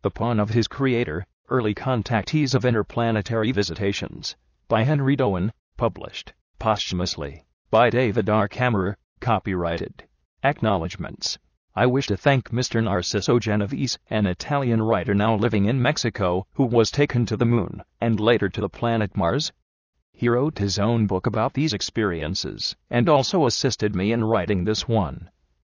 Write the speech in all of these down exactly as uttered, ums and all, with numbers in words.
The Pawn of His Creator, Early Contactees of Interplanetary Visitations, by Henry Doan, published posthumously by David R. Kammerer, copyrighted. Acknowledgements. I wish to thank Mister Narciso Genovese, an Italian writer now living in Mexico, who was taken to the moon, and later to the planet Mars. He wrote his own book about these experiences, and also assisted me in writing this one.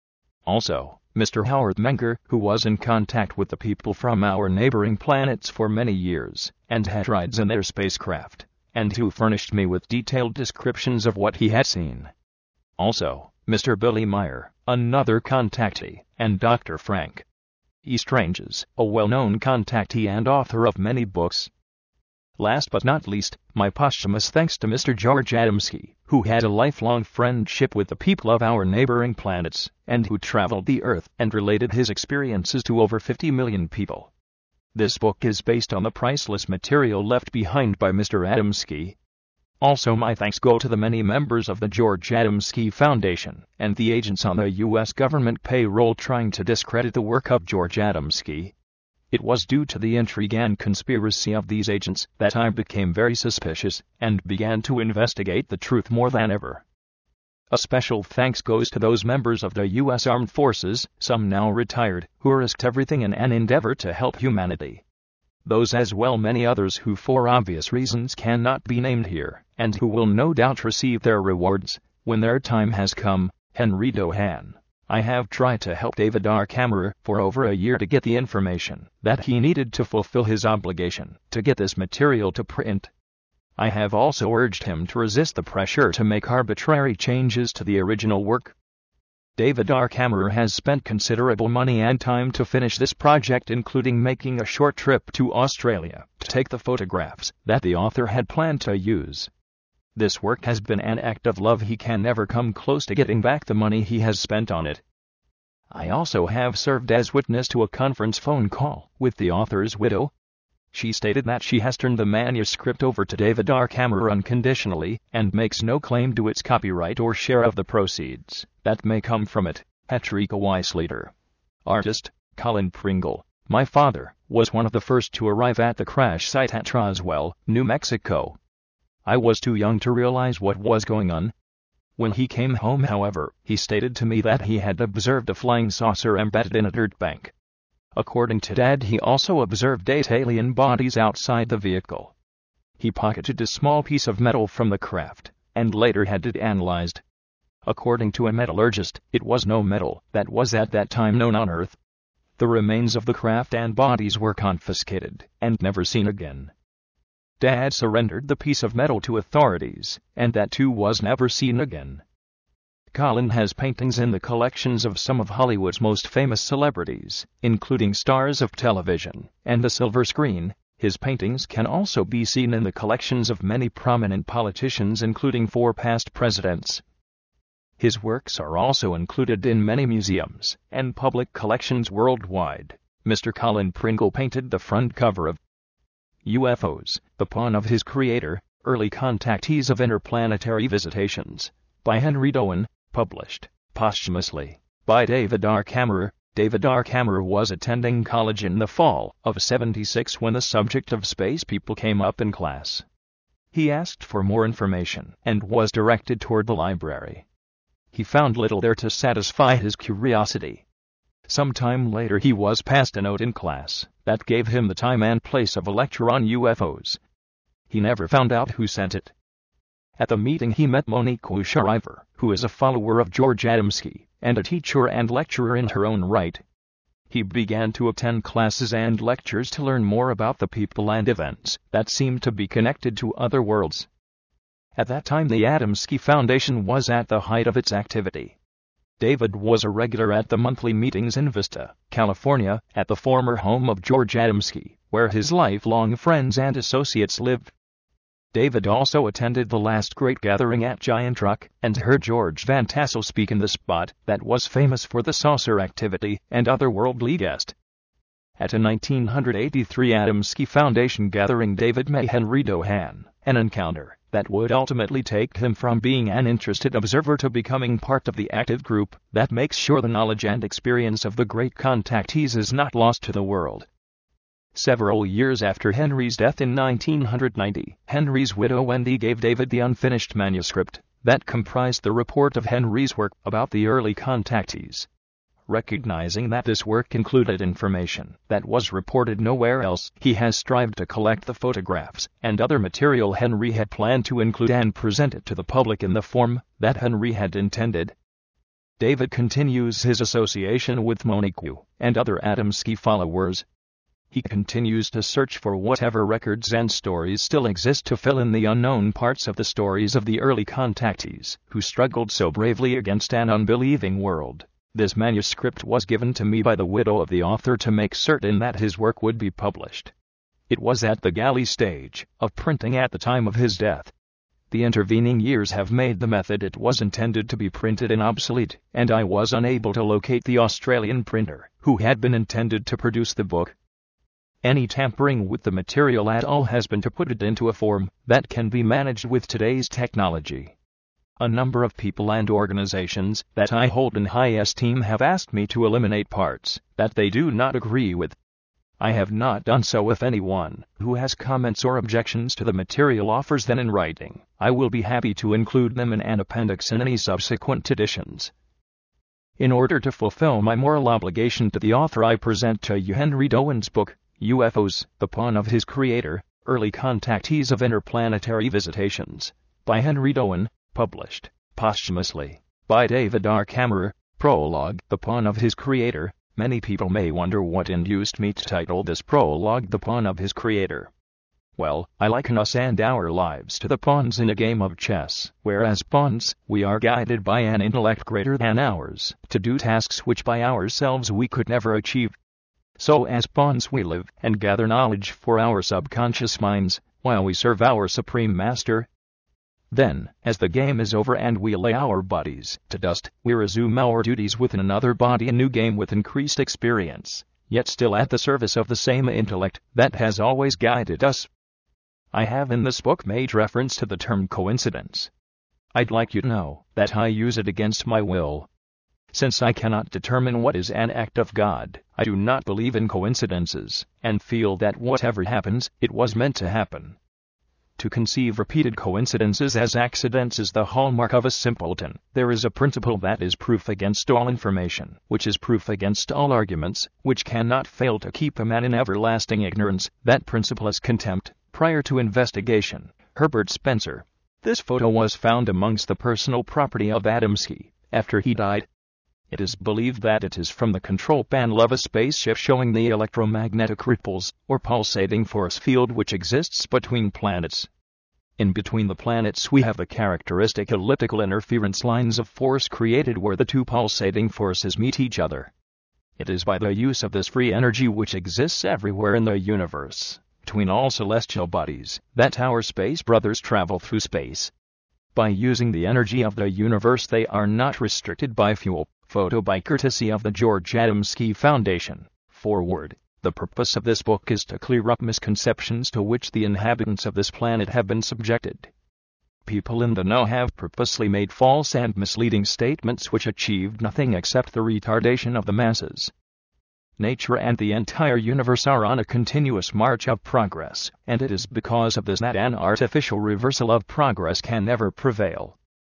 Also, Mister Howard Menger, who was in contact with the people from our neighboring planets for many years, and had rides in their spacecraft, and who furnished me with detailed descriptions of what he had seen. Also, Mister Billy Meyer, another contactee, and Doctor Frank E. Stranges, a well-known contactee and author of many books. Last but not least, my posthumous thanks to Mister George Adamski, who had a lifelong friendship with the people of our neighboring planets, and who traveled the Earth and related his experiences to over fifty million people. This book is based on the priceless material left behind by Mister Adamski. Also, my thanks go to the many members of the George Adamski Foundation and the agents on the U S government payroll trying to discredit the work of George Adamski. It was due to the intrigue and conspiracy of these agents that I became very suspicious and began to investigate the truth more than ever. A special thanks goes to those members of the U S Armed Forces, some now retired, who risked everything in an endeavor to help humanity. Those as well many others who for obvious reasons cannot be named here, and who will no doubt receive their rewards when their time has come. Henry Doan. I have tried to help David R. Kammerer for over a year to get the information that he needed to fulfill his obligation to get this material to print. I have also urged him to resist the pressure to make arbitrary changes to the original work. David R. Kammerer has spent considerable money and time to finish this project, including making a short trip to Australia to take the photographs that the author had planned to use. This work has been an act of love. He can never come close to getting back the money he has spent on it. I also have served as witness to a conference phone call with the author's widow. She stated that she has turned the manuscript over to David R. Kammerer unconditionally and makes no claim to its copyright or share of the proceeds that may come from it. Patricia Weisleiter. Artist, Colin Pringle. My father was one of the first to arrive at the crash site at Roswell, New Mexico. I was too young to realize what was going on. When he came home, however, he stated to me that he had observed a flying saucer embedded in a dirt bank. According to Dad, he also observed eight alien bodies outside the vehicle. He pocketed a small piece of metal from the craft, and later had it analyzed. According to a metallurgist, it was no metal that was at that time known on Earth. The remains of the craft and bodies were confiscated and never seen again. Dad surrendered the piece of metal to authorities, and that too was never seen again. Colin has paintings in the collections of some of Hollywood's most famous celebrities, including stars of television and the silver screen. His paintings can also be seen in the collections of many prominent politicians, including four past presidents. His works are also included in many museums and public collections worldwide. Mister Colin Pringle painted the front cover of U F Os, The Pawn of His Creator, Early Contactees of Interplanetary Visitations, by Henry Doan, published posthumously by David R. Kammerer. David R. Kammerer was attending college in the fall of seventy-six when the subject of space people came up in class. He asked for more information and was directed toward the library. He found little there to satisfy his curiosity. Some time later he was passed a note in class that gave him the time and place of a lecture on U F Os. He never found out who sent it. At the meeting he met Monique Shriver, who is a follower of George Adamski and a teacher and lecturer in her own right. He began to attend classes and lectures to learn more about the people and events that seemed to be connected to other worlds. At that time the Adamski Foundation was at the height of its activity. David was a regular at the monthly meetings in Vista, California, at the former home of George Adamski, where his lifelong friends and associates lived. David also attended the last great gathering at Giant Rock and heard George Van Tassel speak in the spot that was famous for the saucer activity and otherworldly guest. At a nineteen eighty-three Adamski Foundation gathering, David met Henry Doan, an encounter that would ultimately take him from being an interested observer to becoming part of the active group that makes sure the knowledge and experience of the great contactees is not lost to the world. Several years after Henry's death in nineteen ninety, Henry's widow Wendy gave David the unfinished manuscript that comprised the report of Henry's work about the early contactees. Recognizing that this work included information that was reported nowhere else, he has strived to collect the photographs and other material Henry had planned to include and present it to the public in the form that Henry had intended. David continues his association with Monique and other Adamski followers. He continues to search for whatever records and stories still exist to fill in the unknown parts of the stories of the early contactees who struggled so bravely against an unbelieving world. This manuscript was given to me by the widow of the author to make certain that his work would be published. It was at the galley stage of printing at the time of his death. The intervening years have made the method it was intended to be printed in obsolete, and I was unable to locate the Australian printer who had been intended to produce the book. Any tampering with the material at all has been to put it into a form that can be managed with today's technology. A number of people and organizations that I hold in high esteem have asked me to eliminate parts that they do not agree with. I have not done so. If anyone who has comments or objections to the material offers them in writing, I will be happy to include them in an appendix in any subsequent editions. In order to fulfill my moral obligation to the author, I present to you Henry Dowen's book, U F Os, the Pawn of His Creator, Early Contactees of Interplanetary Visitations, by Henry Dowen, published posthumously by David R. Kammerer. Prologue, The Pawn of His Creator. Many people may wonder what induced me to title this prologue The Pawn of His Creator. Well, I liken us and our lives to the pawns in a game of chess, where as pawns we are guided by an intellect greater than ours to do tasks which by ourselves we could never achieve. So as pawns we live and gather knowledge for our subconscious minds while we serve our Supreme Master. Then, as the game is over and we lay our bodies to dust, we resume our duties within another body, a new game with increased experience, yet still at the service of the same intellect that has always guided us. I have in this book made reference to the term coincidence. I'd like you to know that I use it against my will. Since I cannot determine what is an act of God, I do not believe in coincidences, and feel that whatever happens, it was meant to happen. To conceive repeated coincidences as accidents is the hallmark of a simpleton. There is a principle that is proof against all information, which is proof against all arguments, which cannot fail to keep a man in everlasting ignorance. That principle is contempt, prior to investigation. Herbert Spencer. This photo was found amongst the personal property of Adamski after he died. It is believed that it is from the control panel of a spaceship, showing the electromagnetic ripples, or pulsating force field which exists between planets. In between the planets we have the characteristic elliptical interference lines of force created where the two pulsating forces meet each other. It is by the use of this free energy which exists everywhere in the universe, between all celestial bodies, that our space brothers travel through space. By using the energy of the universe they are not restricted by fuel. Photo by courtesy of the George Adamski Foundation. Forward. The purpose of this book is to clear up misconceptions to which the inhabitants of this planet have been subjected. People in the know have purposely made false and misleading statements which achieved nothing except the retardation of the masses. Nature and the entire universe are on a continuous march of progress, and it is because of this that an artificial reversal of progress can never prevail.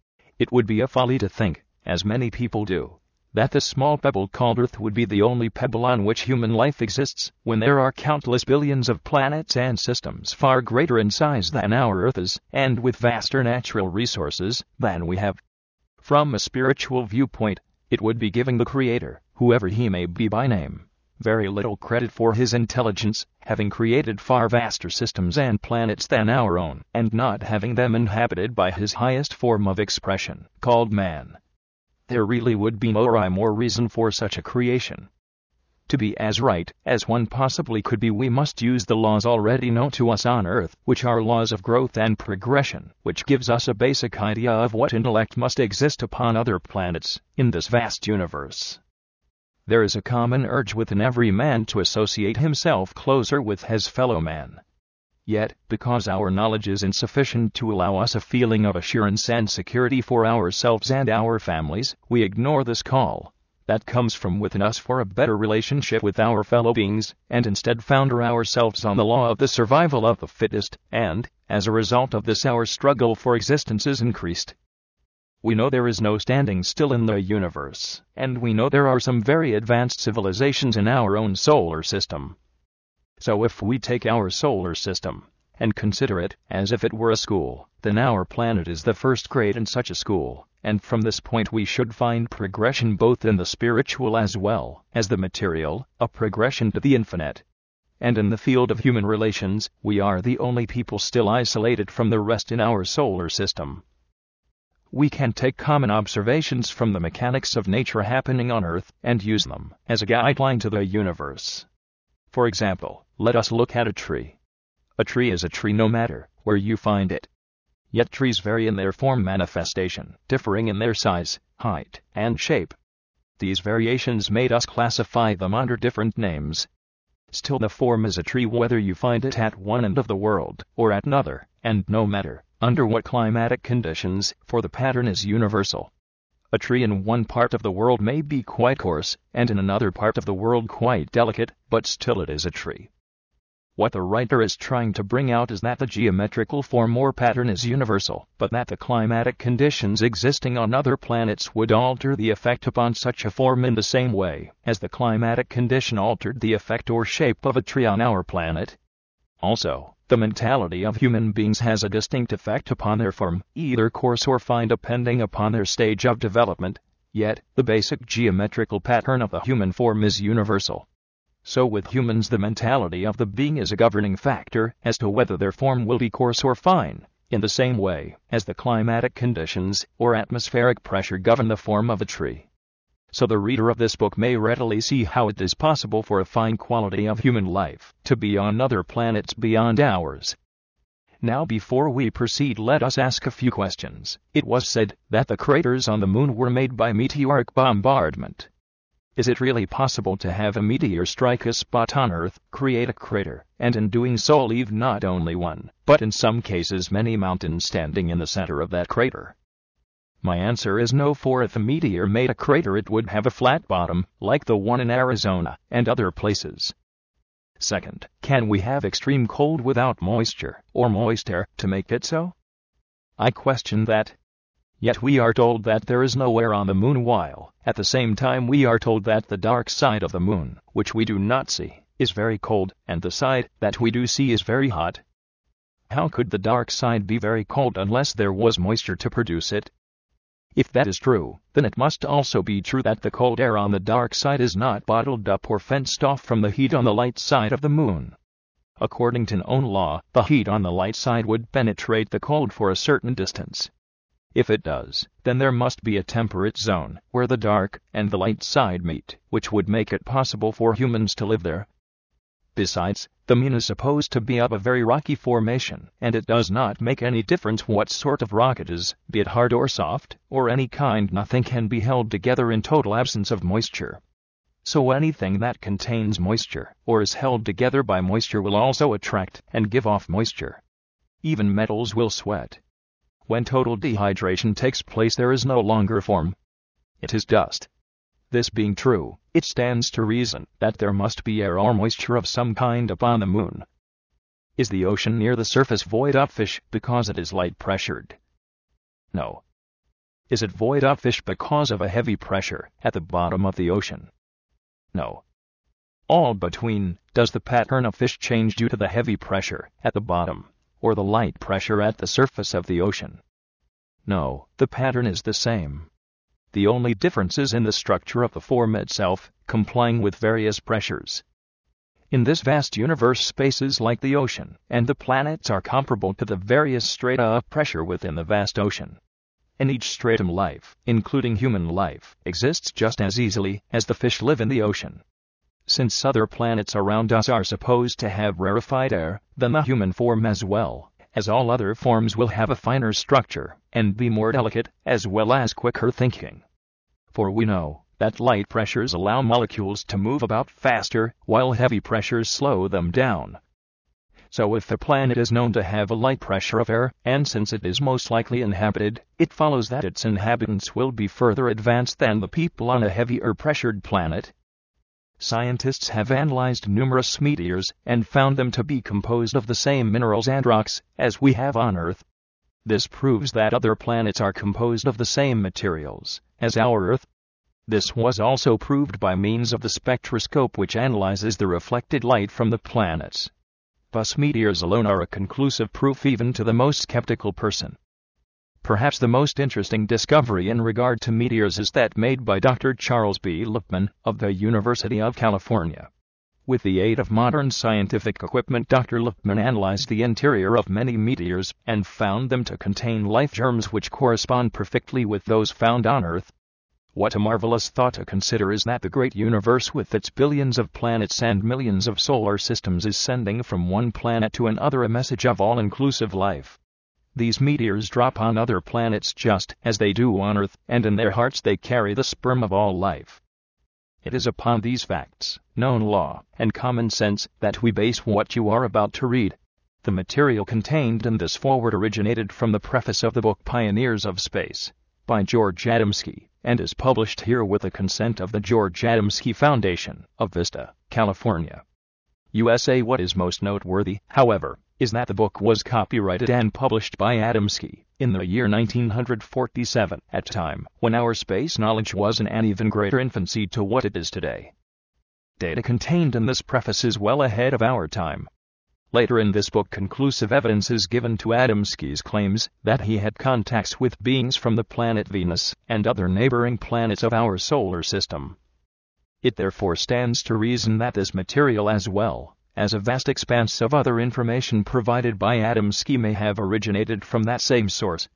It would be a folly to think, as many people do, that the small pebble called Earth would be the only pebble on which human life exists, when there are countless billions of planets and systems far greater in size than our Earth is, and with vaster natural resources than we have. From a spiritual viewpoint, it would be giving the Creator, whoever he may be by name, very little credit for his intelligence, having created far vaster systems and planets than our own, and not having them inhabited by his highest form of expression, called man. There really would be no rhyme or reason for such a creation. To be as right as one possibly could be, we must use the laws already known to us on Earth, which are laws of growth and progression, which gives us a basic idea of what intellect must exist upon other planets, in this vast universe. There is a common urge within every man to associate himself closer with his fellow man. Yet, because our knowledge is insufficient to allow us a feeling of assurance and security for ourselves and our families, we ignore this call. that comes from within us for a better relationship with our fellow beings, and instead founder ourselves on the law of the survival of the fittest, and, as a result of this, our struggle for existence is increased. We know there is no standing still in the universe, and we know there are some very advanced civilizations in our own solar system. So if we take our solar system and consider it as if it were a school, then our planet is the first grade in such a school, and from this point we should find progression both in the spiritual as well as the material, a progression to the infinite. And in the field of human relations, we are the only people still isolated from the rest in our solar system. We can take common observations from the mechanics of nature happening on Earth and use them as a guideline to the universe. For example, let us look at a tree. A tree is a tree no matter where you find it. Yet trees vary in their form manifestation, differing in their size, height, and shape. These variations made us classify them under different names. Still, the form is a tree whether you find it at one end of the world or at another, and no matter under what climatic conditions, for the pattern is universal. A tree in one part of the world may be quite coarse, and in another part of the world quite delicate, but still it is a tree. What the writer is trying to bring out is that the geometrical form or pattern is universal, but that the climatic conditions existing on other planets would alter the effect upon such a form in the same way as the climatic condition altered the effect or shape of a tree on our planet. Also, the mentality of human beings has a distinct effect upon their form, either coarse or fine depending upon their stage of development, yet the basic geometrical pattern of the human form is universal. So with humans the mentality of the being is a governing factor as to whether their form will be coarse or fine, in the same way as the climatic conditions or atmospheric pressure govern the form of a tree. So the reader of this book may readily see how it is possible for a fine quality of human life to be on other planets beyond ours. Now before we proceed, let us ask a few questions. It was said that the craters on the moon were made by meteoric bombardment. Is it really possible to have a meteor strike a spot on Earth, create a crater, and in doing so leave not only one, but in some cases many mountains standing in the center of that crater? My answer is no, for if a meteor made a crater it would have a flat bottom, like the one in Arizona and other places. Second, can we have extreme cold without moisture, or moist air, to make it so? I question that. Yet we are told that there is no air on the moon, while, at the same time, we are told that the dark side of the moon, which we do not see, is very cold, and the side that we do see is very hot. How could the dark side be very cold unless there was moisture to produce it? If that is true, then it must also be true that the cold air on the dark side is not bottled up or fenced off from the heat on the light side of the moon. According to known law, the heat on the light side would penetrate the cold for a certain distance. If it does, then there must be a temperate zone where the dark and the light side meet, which would make it possible for humans to live there. Besides, the moon is supposed to be of a very rocky formation, and it does not make any difference what sort of rock it is, be it hard or soft, or any kind. Nothing can be held together in total absence of moisture. So anything that contains moisture, or is held together by moisture, will also attract and give off moisture. Even metals will sweat. When total dehydration takes place, there is no longer form. It is dust. This being true, it stands to reason that there must be air or moisture of some kind upon the moon. Is the ocean near the surface void of fish because it is light pressured? No. Is it void of fish because of a heavy pressure at the bottom of the ocean? No. All between, does the pattern of fish change due to the heavy pressure at the bottom, or the light pressure at the surface of the ocean? No, the pattern is the same. The only difference is in the structure of the form itself, complying with various pressures. In this vast universe, spaces like the ocean and the planets are comparable to the various strata of pressure within the vast ocean. In each stratum, life, including human life, exists just as easily as the fish live in the ocean. Since other planets around us are supposed to have rarefied air, then the human form, as well as all other forms, will have a finer structure and be more delicate, as well as quicker thinking. For we know that light pressures allow molecules to move about faster, while heavy pressures slow them down. So if a planet is known to have a light pressure of air, and since it is most likely inhabited, it follows that its inhabitants will be further advanced than the people on a heavier pressured planet. Scientists have analyzed numerous meteors and found them to be composed of the same minerals and rocks as we have on Earth. This proves that other planets are composed of the same materials as our Earth. This was also proved by means of the spectroscope, which analyzes the reflected light from the planets. Thus, meteors alone are a conclusive proof even to the most skeptical person. Perhaps the most interesting discovery in regard to meteors is that made by Doctor Charles B. Lippmann of the University of California. With the aid of modern scientific equipment, Doctor Lippmann analyzed the interior of many meteors and found them to contain life germs which correspond perfectly with those found on Earth. What a marvelous thought to consider is that the great universe with its billions of planets and millions of solar systems is sending from one planet to another a message of all-inclusive life. These meteors drop on other planets just as they do on Earth, and in their hearts they carry the sperm of all life. It is upon these facts, known law, and common sense that we base what you are about to read. The material contained in this foreword originated from the preface of the book Pioneers of Space by George Adamski, and is published here with the consent of the George Adamski Foundation of Vista, California, U S A. What is most noteworthy, however, is that the book was copyrighted and published by Adamski in the year nineteen forty-seven, at a time when our space knowledge was in an even greater infancy to what it is today. Data contained in this preface is well ahead of our time. Later in this book, conclusive evidence is given to Adamski's claims that he had contacts with beings from the planet Venus and other neighboring planets of our solar system. It therefore stands to reason that this material, as well as a vast expanse of other information provided by Adamski, may have originated from that same source.